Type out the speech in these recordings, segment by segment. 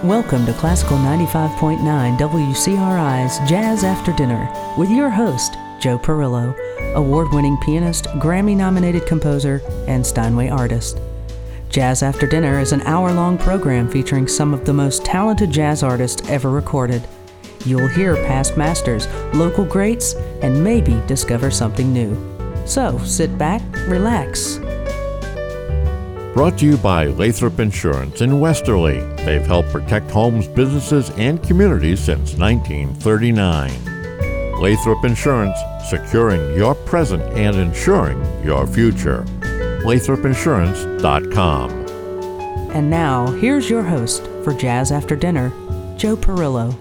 Welcome to Classical 95.9 WCRI's Jazz After Dinner with your host, Joe Perillo, award-winning pianist, Grammy-nominated composer, and Steinway artist. Jazz After Dinner is an hour-long program featuring some of the most talented jazz artists ever recorded. You'll hear past masters, local greats, and maybe discover something new. So, sit back, relax. Brought to you by Lathrop Insurance in Westerly. They've helped protect homes, businesses, and communities since 1939. Lathrop Insurance, securing your present and insuring your future. LathropInsurance.com. And now, here's your host for Jazz After Dinner, Joe Perillo.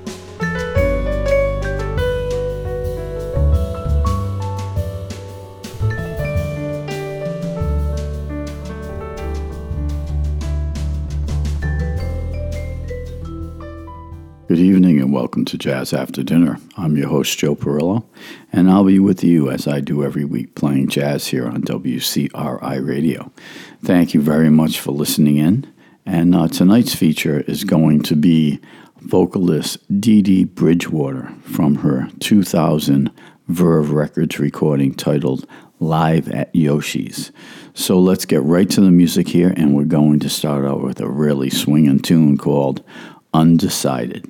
Good evening and welcome to Jazz After Dinner. I'm your host, Joe Perillo, and I'll be with you as I do every week playing jazz here on WCRI Radio. Thank you very much for listening in, and tonight's feature is going to be vocalist Dee Dee Bridgewater from her 2000 Verve Records recording titled Live at Yoshi's. So let's get right to the music here, and we're going to start out with a really swinging tune called Undecided.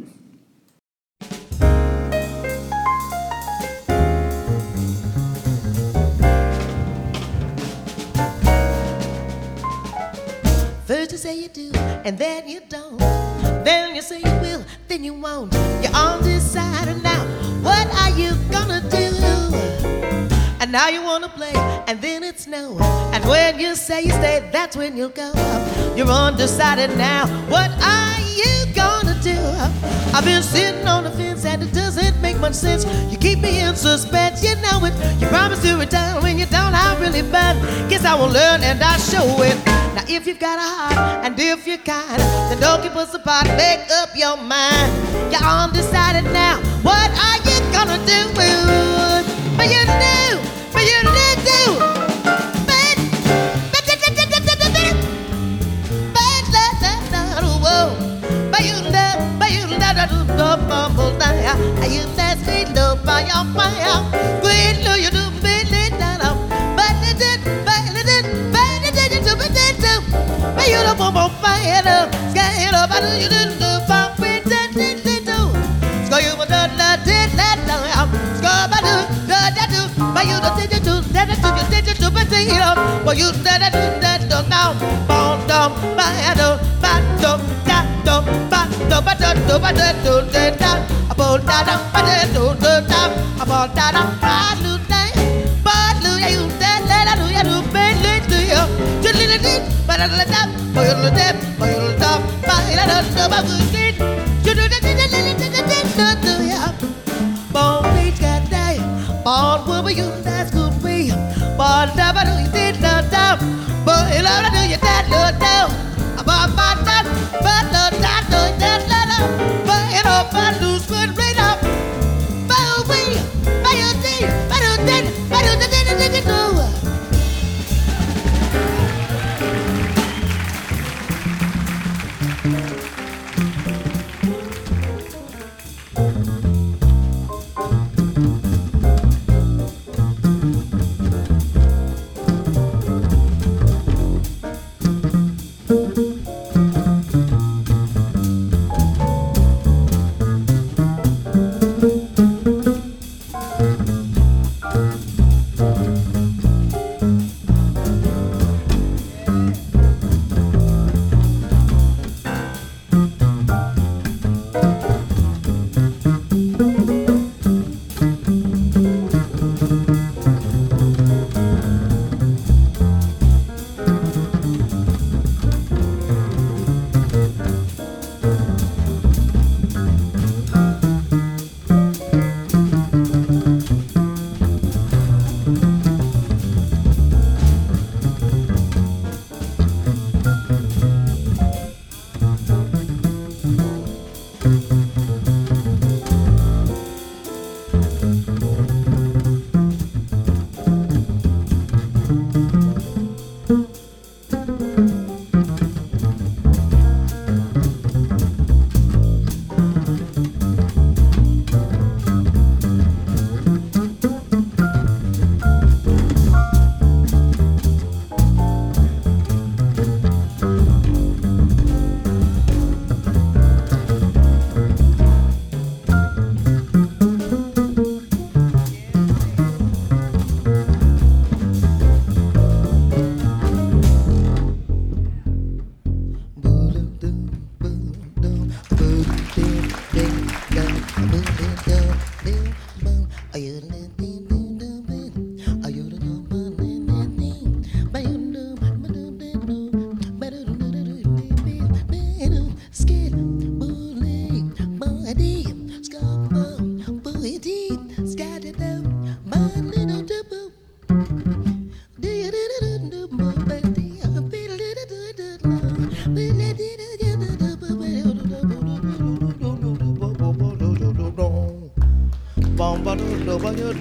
First you say you do, and then you don't. Then you say you will, then you won't. You're undecided now. What are you gonna do? And now you wanna play, and then it's no. And when you say you stay, that's when you'll go. You're undecided now. What are you gonna do? I've been sitting on the fence and it doesn't make much sense. You keep me in suspense, you know it. You promise to return when you don't, I'm really bad. Guess I will learn and I'll show it. Now if you've got a heart and if you're kind, then don't keep us apart, make up your mind. You're undecided now. What are you gonna do? But you do, but you do. You that sweet love by your fire. Queen, do you do billy down? But it did, but you don't want fire. Sky up, I do you do pump it, do. So you would not did that down. Scar by do, but you don't did it to that, you did it to potato. But you did that now. Bon, dum, by do, but do, that do, but do, but do, that. About that, about that,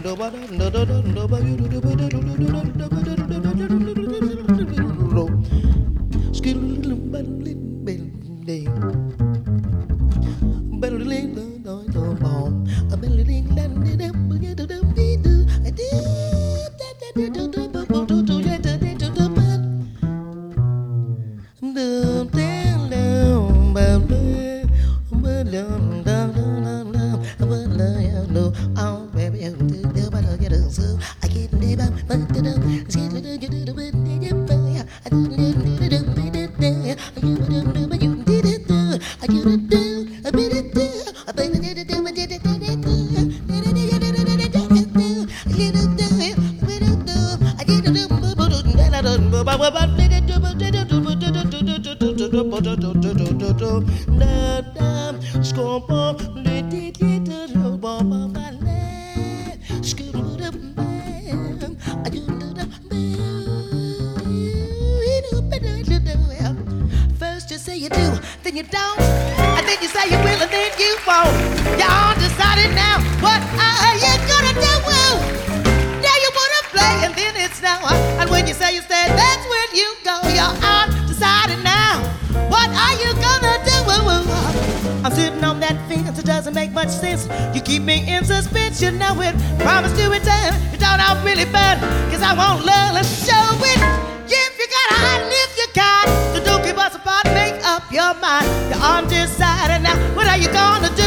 First you say you do, then you don't, and then you say you will, and then you won't. You're undecided now. What are you gonna do? Now you wanna play, and then it's now. And when you say you stay, that's when you go. You're undecided now. What are you gonna do? I'm sitting on that fence, it doesn't make much sense. You keep me in suspense, you know it. Promise to return, you don't know really bad, cause I won't learn to show it. If you gotta hide and if you can't, so don't keep us apart, make up your mind. You're undecided now, what are you gonna do?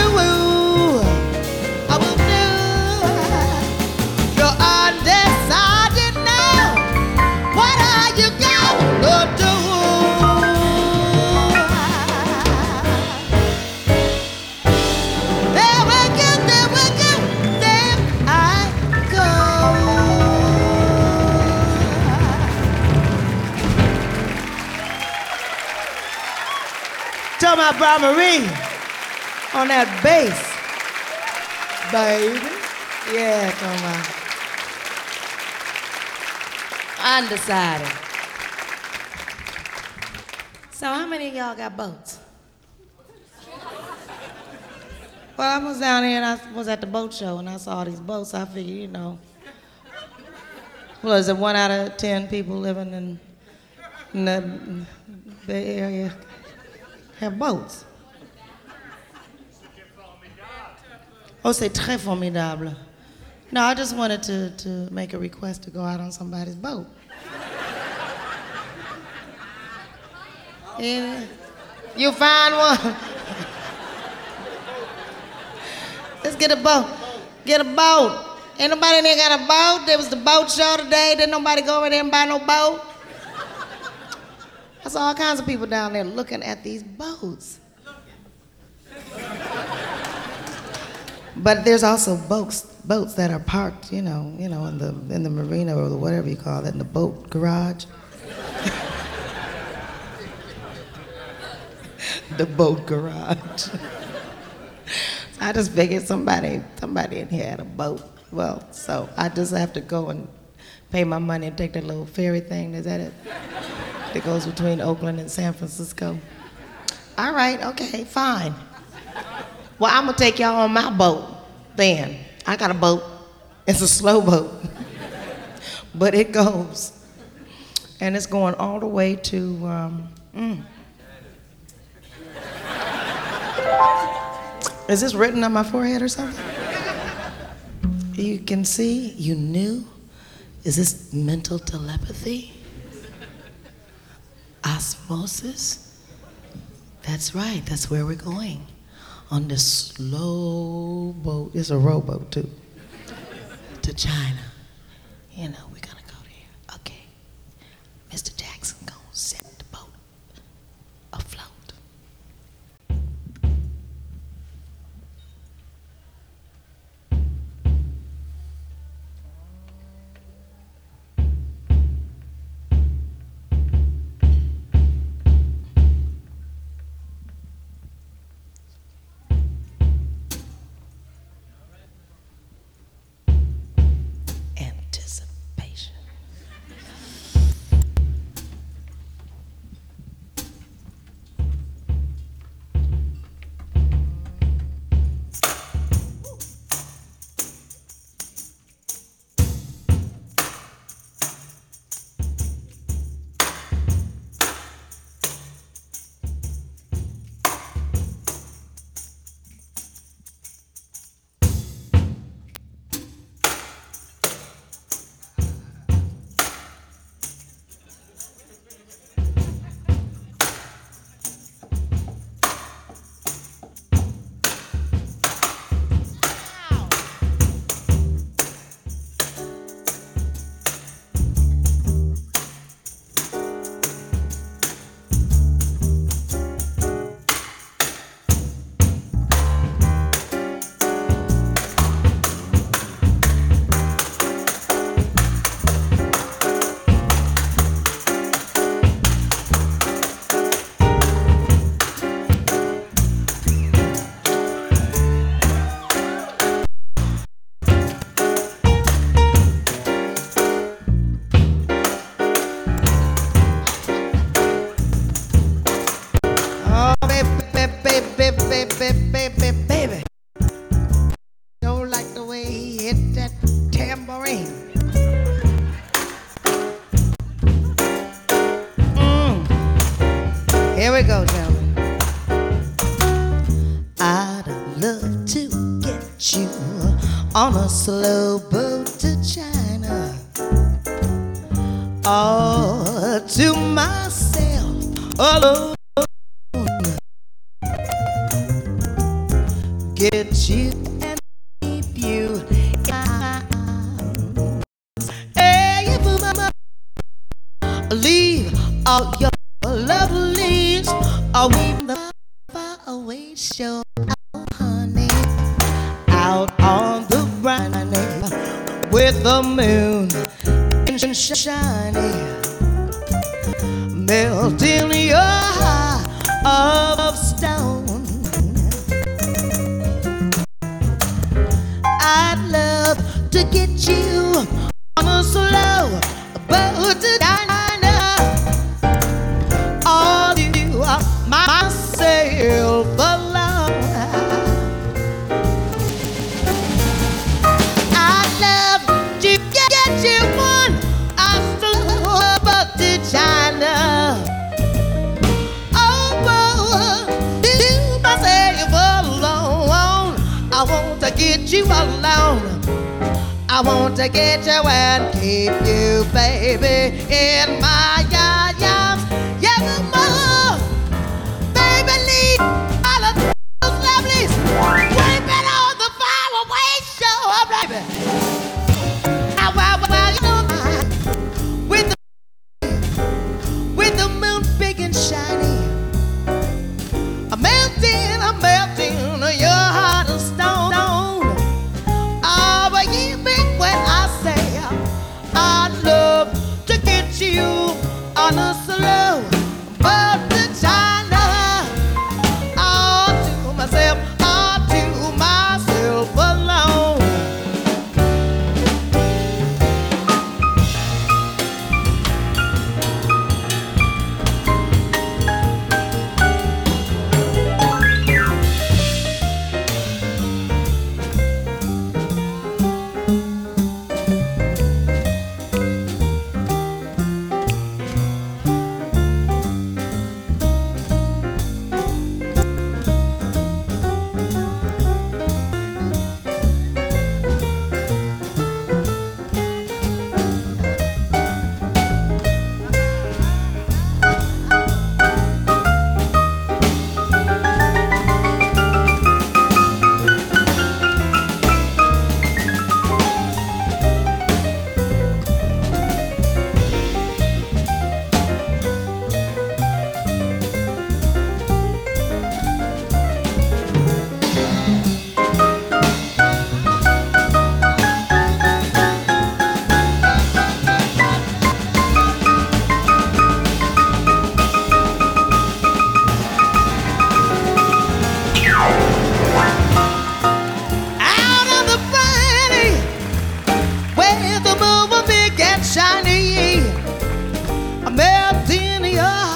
I will do. You're undecided now, what are you gonna do? Tell my Bra Marie on that bass, baby. Yeah, come on. Undecided. So how many of y'all got boats? Well, I was down here and I was at the boat show and I saw these boats. I figured, you know, was it 1 out of 10 people living in the Bay Area have boats? Oh, c'est très formidable. No, I just wanted to make a request to go out on somebody's boat. Yeah. You find one? Let's get a boat. Get a boat. Ain't nobody in there got a boat? There was the boat show today. Didn't nobody go over there and buy no boat? I saw all kinds of people down there looking at these boats. But there's also boats that are parked, you know, in the marina or whatever you call it, in the boat garage. The boat garage. I just figured somebody in here had a boat. Well, so I just have to go and pay my money and take that little ferry thing. Is that it? That goes between Oakland and San Francisco. All right, okay, fine. Well, I'm gonna take y'all on my boat then. I got a boat. It's a slow boat. But it goes. And it's going all the way to, Is this written on my forehead or something? You can see, you knew? Is this mental telepathy? Osmosis? That's right, that's where we're going. On this slow boat, it's a rowboat too, to China. You know, we're gonna go there. Okay, Mr. Jackson gonna set the boat afloat. Anticipation. we go, gentlemen. I'd love to get you on a slow boat to China, all to myself alone. Get you and keep you. Hey, mama, leave all your lovelies away from the far away shore, honey, out on the briny with the moon shining, melting your heart of stone. I'd love to get you on a slow boat to China, all you myself alone. I'd love to get you on a slow boat to China, I want to get you alone. I want to get you and keep you, baby, in my arms. Yeah, mama, baby, leave all of those lovelies weeping on the faraway shore, baby. Well, you know, with the moon big and shiny, I'm melting your heart of stone. Oh, but you mean when I say I'd love to get you on a slow boat to China, all to myself alone. Shiny, I'm melting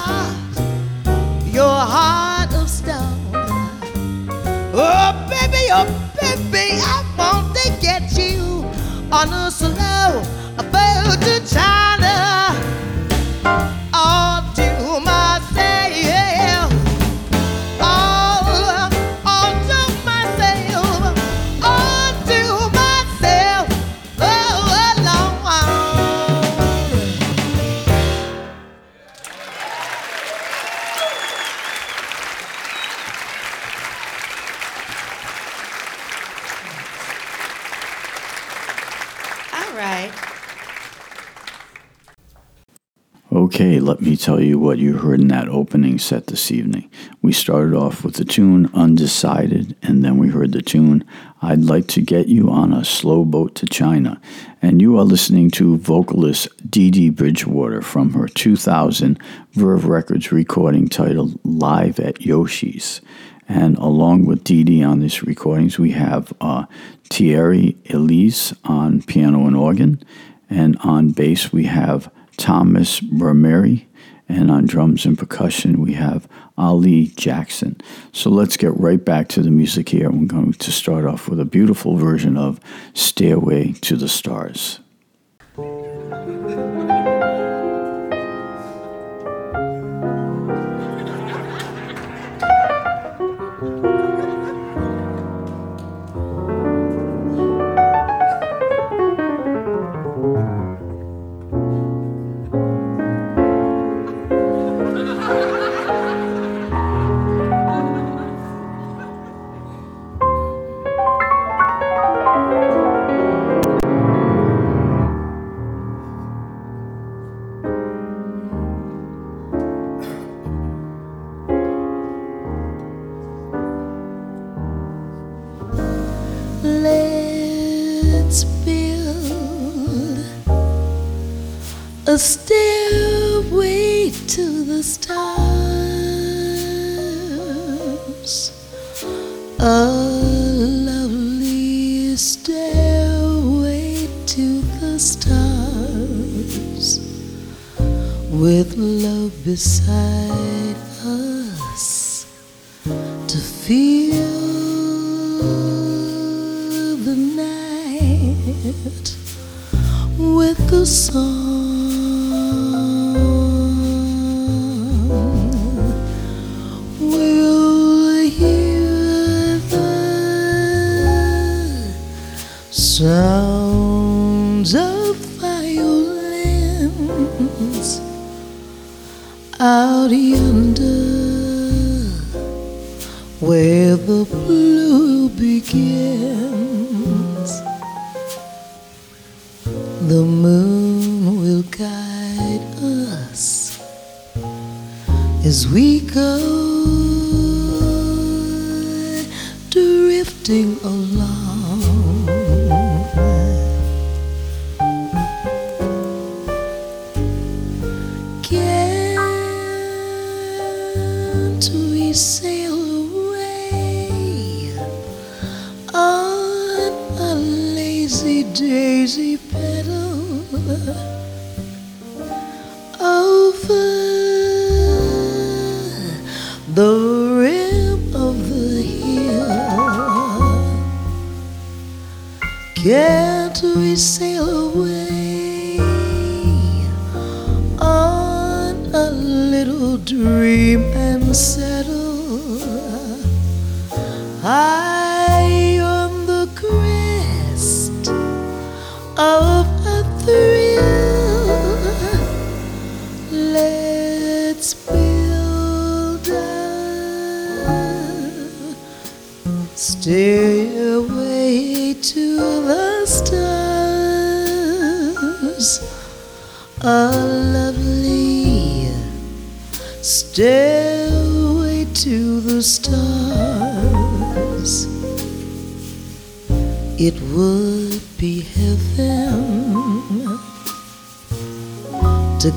your heart of stone. Oh baby, I want to get you on a slow boat to China, all to myself, all to myself, all to myself, alone. Right. Okay, let me tell you what you heard in that opening set this evening. We started off with the tune Undecided, and then we heard the tune I'd Like to Get You on a Slow Boat to China. And you are listening to vocalist Dee Dee Bridgewater from her 2000 Verve Records recording titled Live at Yoshi's. And along with Dee Dee on these recordings, we have Thierry Elise on piano and organ. And on bass, we have Thomas Bermeri. And on drums and percussion, we have Ali Jackson. So let's get right back to the music here. We're going to start off with a beautiful version of Stairway to the Stars. a stairway to the stars, a lovely stairway to the stars, with love beside us to feel the night with the song. We'll hear the sounds of violins out yonder where the blue begins. The moon will guide us as we go drifting along. Can't we sail away on a lazy daisy pedal over the rim of the hill? Can't we sail away on a little dream and settle high on the crest of a thrill? Let's build a stairway to the stars, a lovely stairway to the stars. It would be heaven to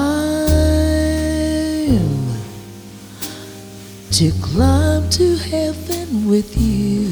climb to heaven with you.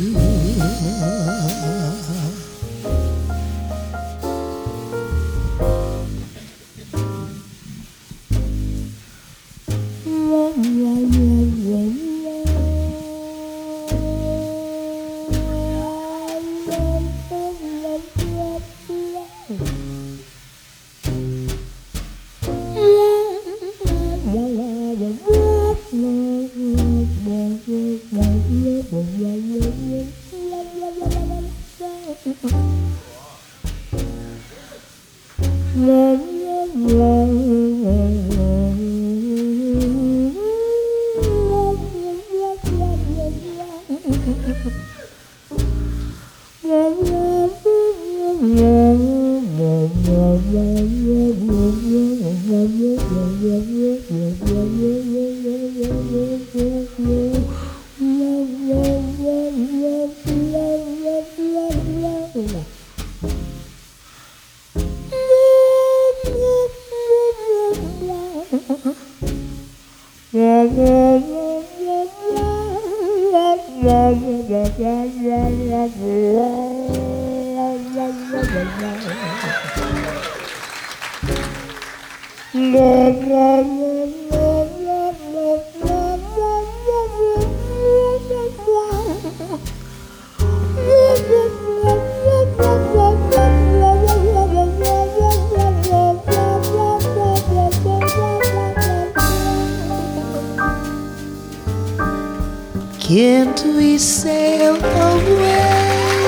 Can't we sail away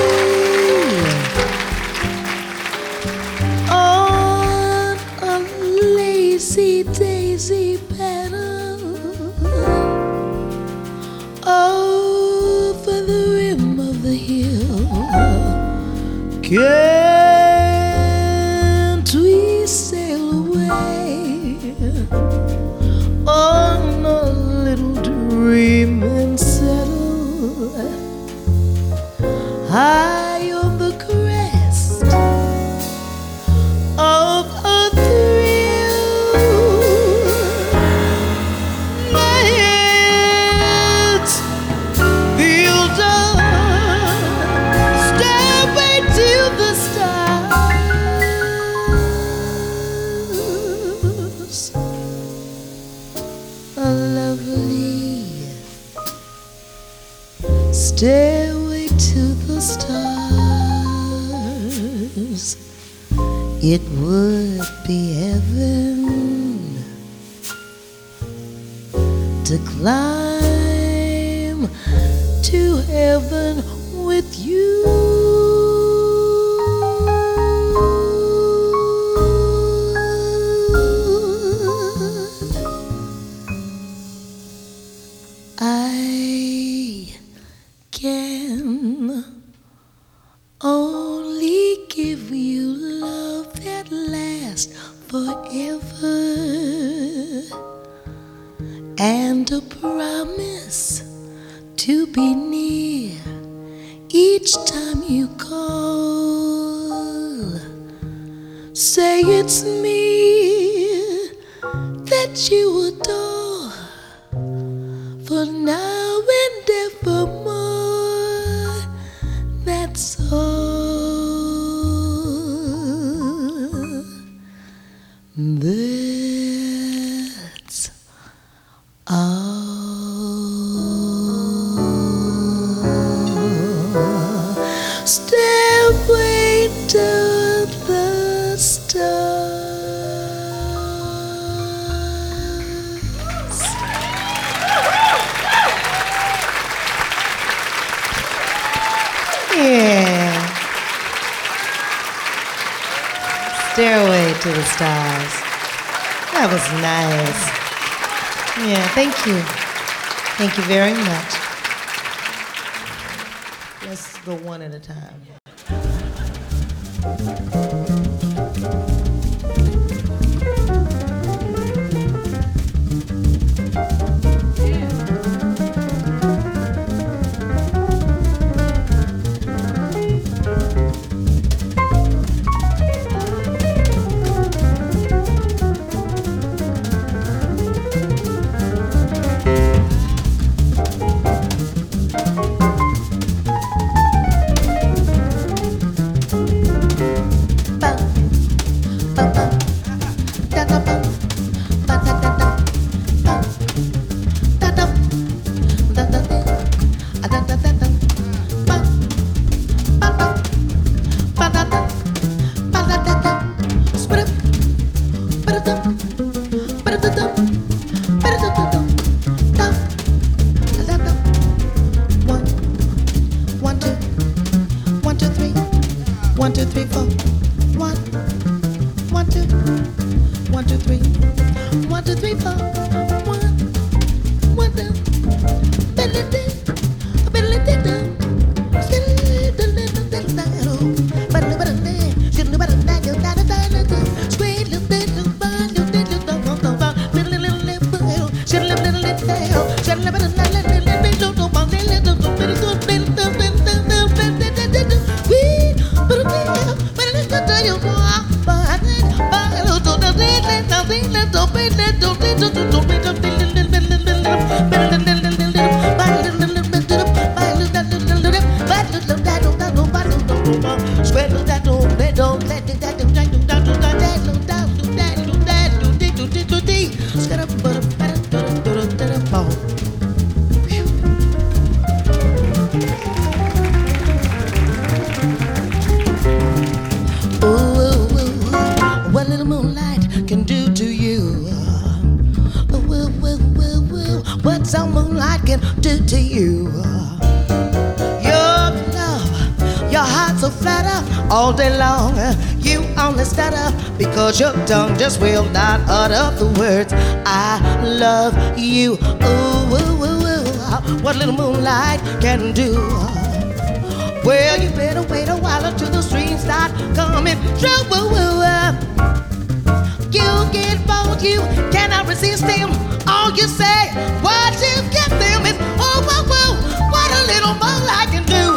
on a lazy daisy pedal over the rim of the hill? Can't we sail away on a little dream and settle high on the crest of a thrill? Stairway to the stars, it would be heaven to climb to heaven with you. I can only give you love that lasts forever, and a promise to be near each time you call. Say it's me that you adore, for now and evermore. That's all. That's all. Stairway to the stars. Yeah. Stairway to the Stars. That was nice. Yeah, thank you. Thank you very much. Let's go one at a time. What little moonlight can do to you. What some moonlight can do to you. Your love, your heart so flutter all day long. You only stutter because your tongue just will not utter the words I love you. Ooh, ooh, ooh, ooh. What little moonlight can do. Well, you better wait a while until the streams start coming through. You get bold, you cannot resist them. All you say, what you get them is, oh, whoa, whoa, what a little moonlight can do.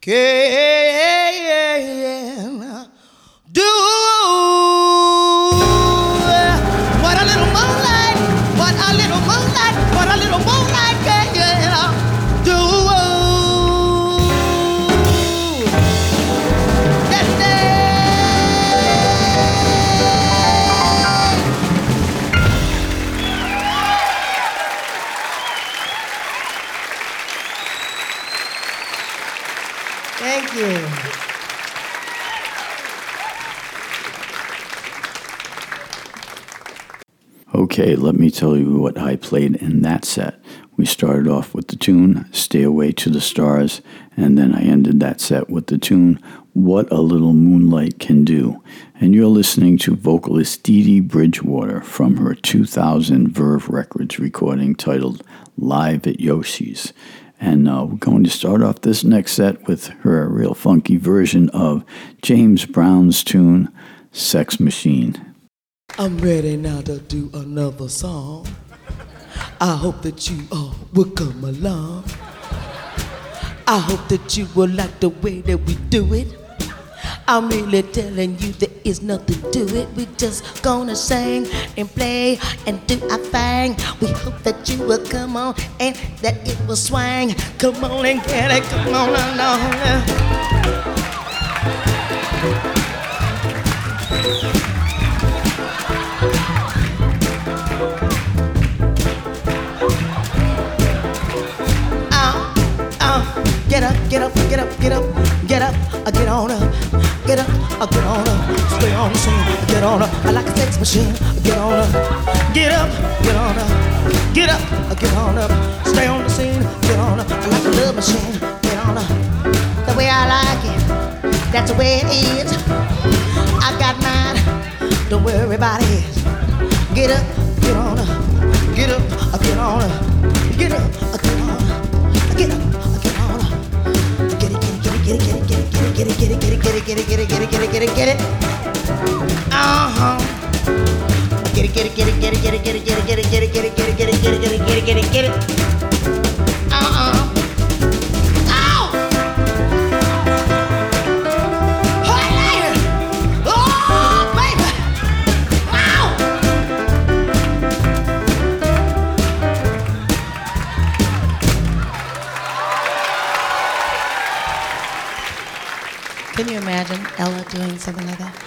can do. What a little moonlight, what a little moonlight, what a little moonlight can do. Thank you. Okay, let me tell you what I played in that set. We started off with the tune Stairway to the Stars, and then I ended that set with the tune What a Little Moonlight Can Do. And you're listening to vocalist Dee Dee Bridgewater from her 2000 Verve Records recording titled Live at Yoshi's. And we're going to start off this next set with her real funky version of James Brown's tune Sex Machine. I'm ready now to do another song. I hope that you all will come along. I hope that you will like the way that we do it. I'm really telling you there is nothing to it. We just gonna sing and play and do our thing. We hope that you will come on and that it will swing. Come on and get it, come on along. Get up, get up, get up, get up, get up, get on up, get up, get on up, stay on the scene, get on up, I like a sex machine, get on up, get up, get on up, get up, get on up, stay on the scene, get on up, I like a love machine, get on up, the way I like it, that's the way it is, I got mine, don't worry about it, get up, get on up, get up, get on up, get up, get on up, get up. Get it, get it, get it, get it, get it, get it, get it, get it, get it, get it, get it, get it. Get it, get it, get it, get it, get it, get it, get it, get it, get it, get it, get it, get it, get it, get it, get it, get it, get it. Ow! Hey! Oh, baby! Ow! Can you imagine Ella doing something like that?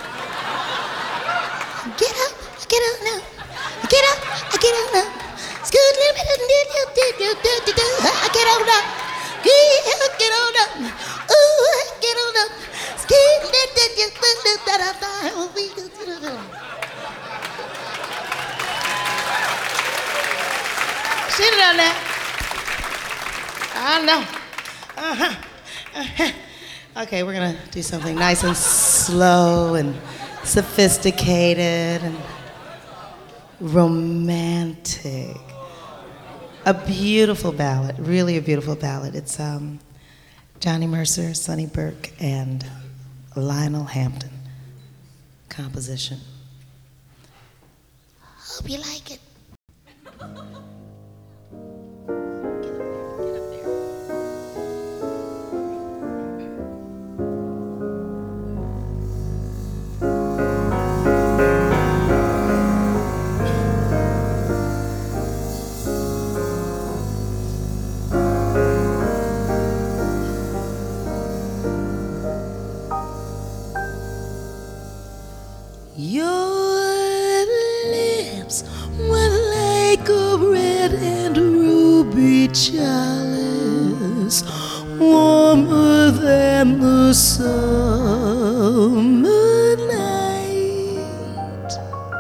Get up now. Get up now. Scoot, get on up. Get on up. Ooh, get on up. Scoot, she done that. I know. Okay, we're gonna do something nice and slow and sophisticated and romantic. A beautiful ballad, really a beautiful ballad. It's Johnny Mercer, Sonny Burke, and Lionel Hampton composition. Hope you like it. Your lips were like a red and ruby chalice, warmer than the summer night.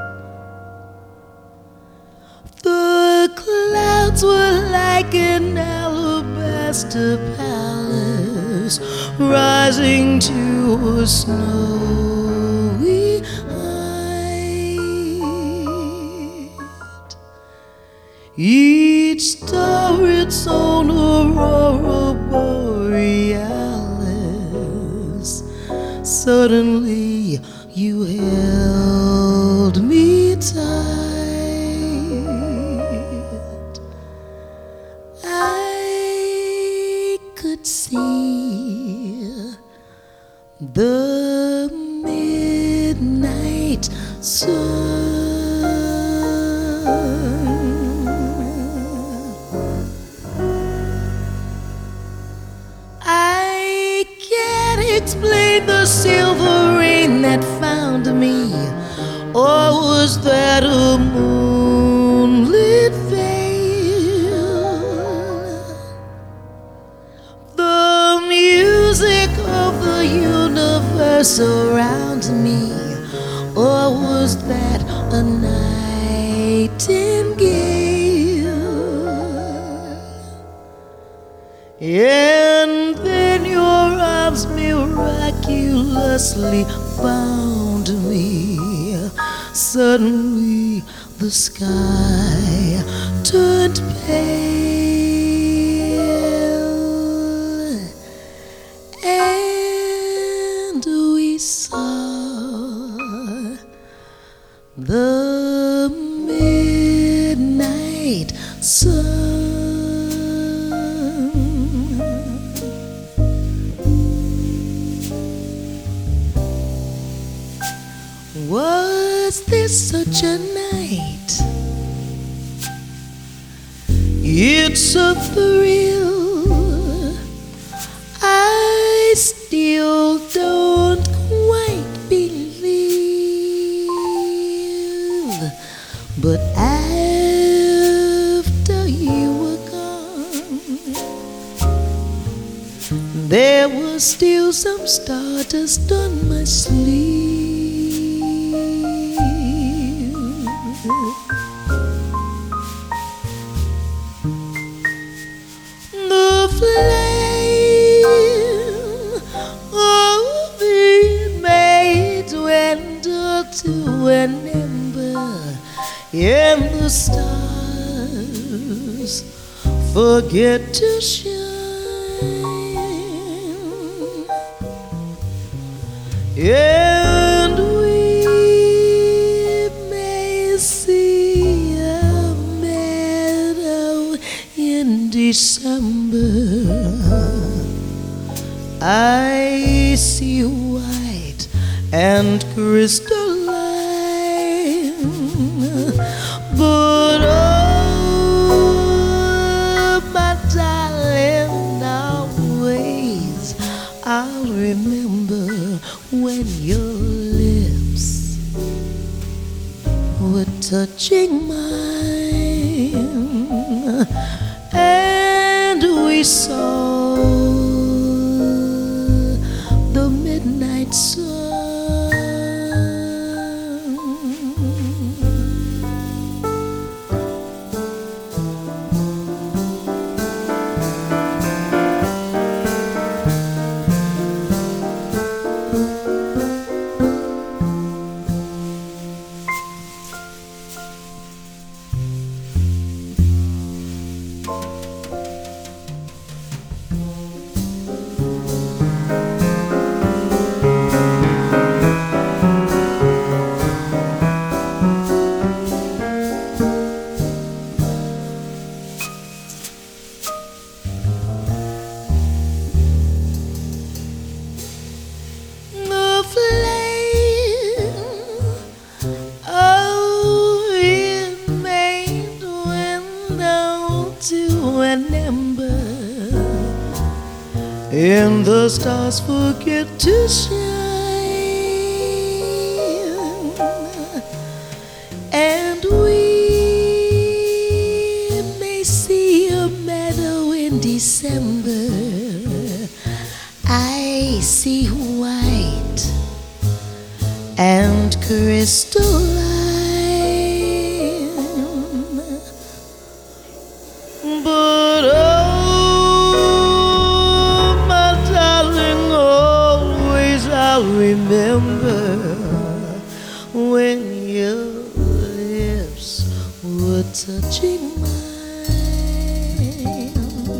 The clouds were like an alabaster palace, rising to a snowy each star its own aurora borealis. Suddenly you held me tight. I could see the midnight sun. I can't explain the silver rain that found me, or was that a moonlit veil? The music of the universe around me, or was that a nightingale? And then your arms miraculously found me. Suddenly the sky turned pale, and we saw the midnight sun. Was this such a night? It's a thrill I still don't quite believe. But after you were gone, there was still some stardust on my sleeve. The flame of it may dwindle to an ember, and the stars forget to shine, and we may see a meadow in December. I see white and crystalline, but oh, my darling, always I'll remember when your lips were touching mine, and we saw the midnight sun. And the stars forget to shine, and we may see a meadow in December. I see white and crystalline, but I'll remember when your lips were touching mine,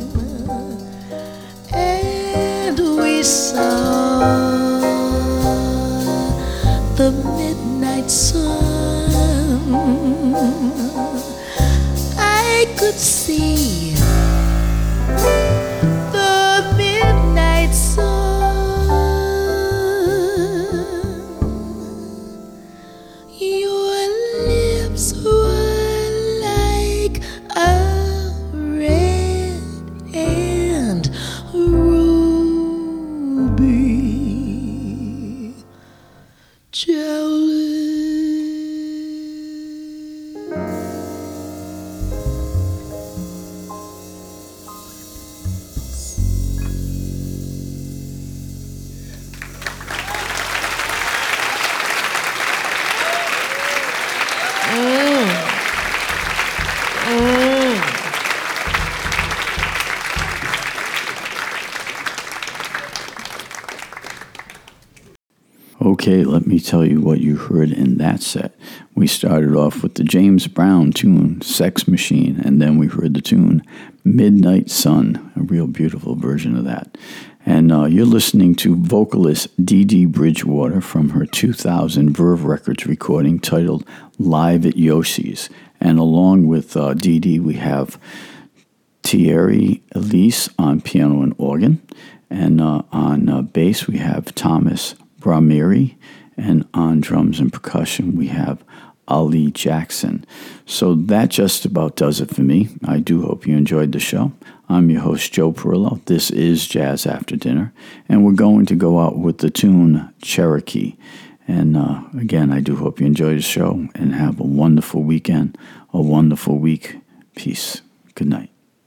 and we saw the midnight sun. I could see the midnight sun Okay, let me tell you what you heard in that set. We started off with the James Brown tune, Sex Machine, and then we heard the tune, Midnight Sun, a real beautiful version of that. And you're listening to vocalist Dee Dee Bridgewater from her 2000 Verve Records recording titled Live at Yossi's. And along with Dee Dee, we have Thierry Elise on piano and organ. And on bass, we have Thomas Bramiri, and on drums and percussion, we have Ali Jackson. So that just about does it for me. I do hope you enjoyed the show. I'm your host, Joe Perillo. This is Jazz After Dinner, and we're going to go out with the tune Cherokee. And again, I do hope you enjoyed the show and have a wonderful weekend, a wonderful week. Peace. Good night.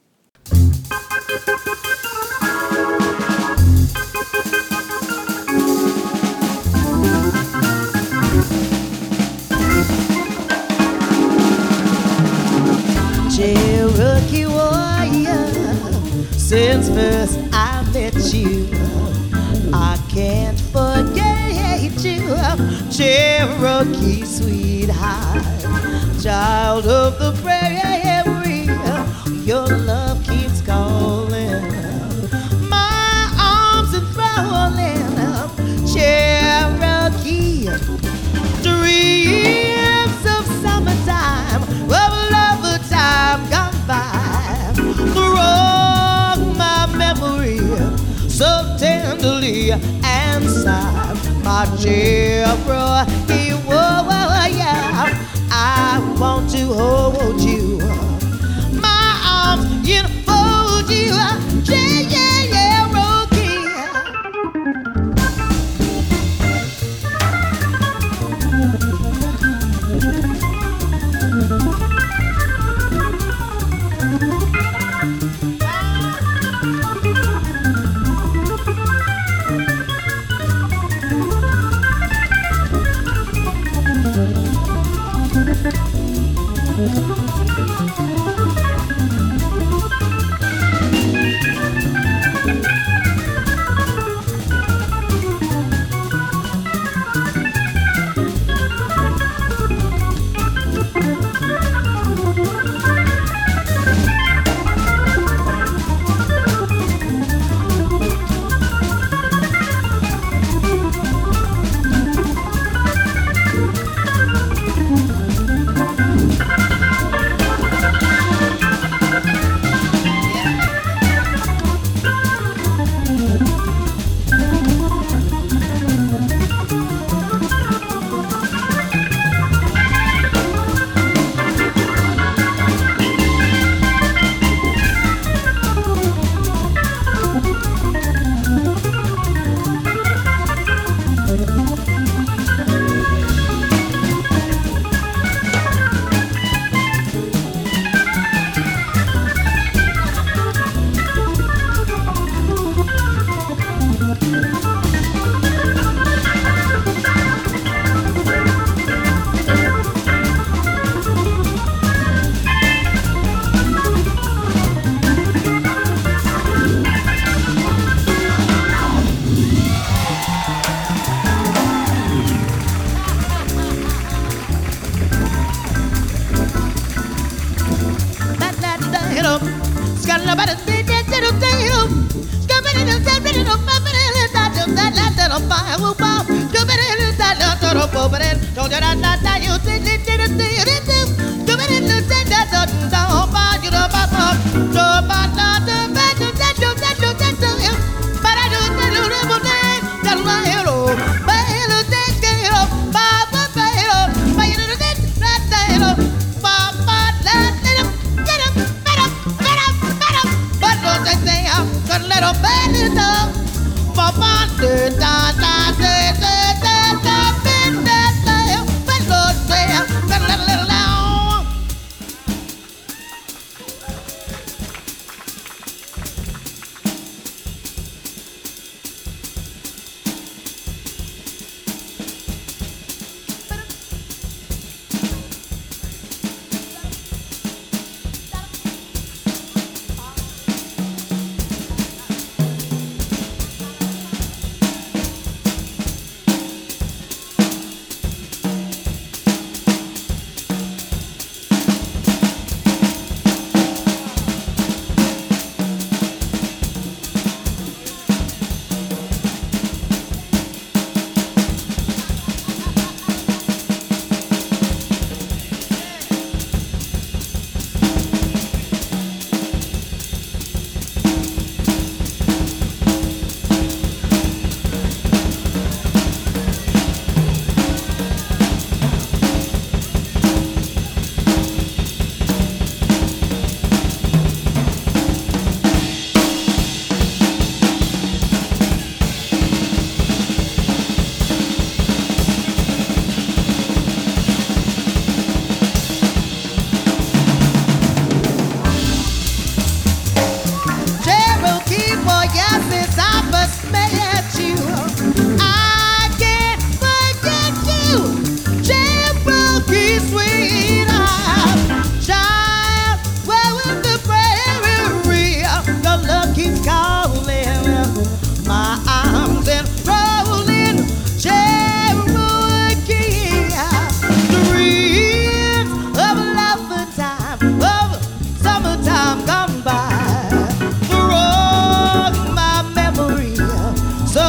Cherokee warrior, since first I met you, I can't forget you. Cherokee sweetheart, child of the prairie, your love keeps calling, my arms enthralling. Cherokee, dreams of summertime, of love time gone by, wrong my memory so tenderly and sigh. My Cherokee, whoa, yeah, I want to hold you, my arms enfold you, Cherokee.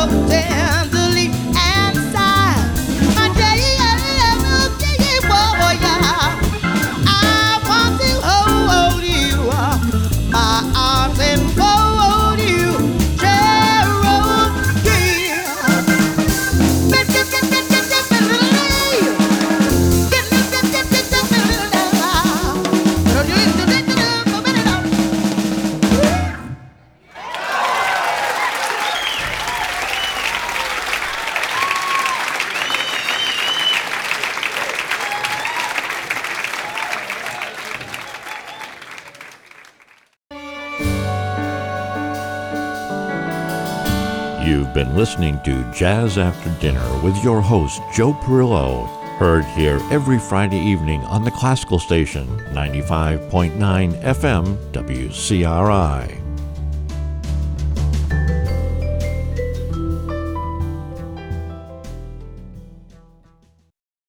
tenderly and sigh. My day, I want to hold you, my arms enfold you, Cherokee. You've been listening to Jazz After Dinner with your host, Joe Perillo. Heard here every Friday evening on the classical station, 95.9 FM WCRI.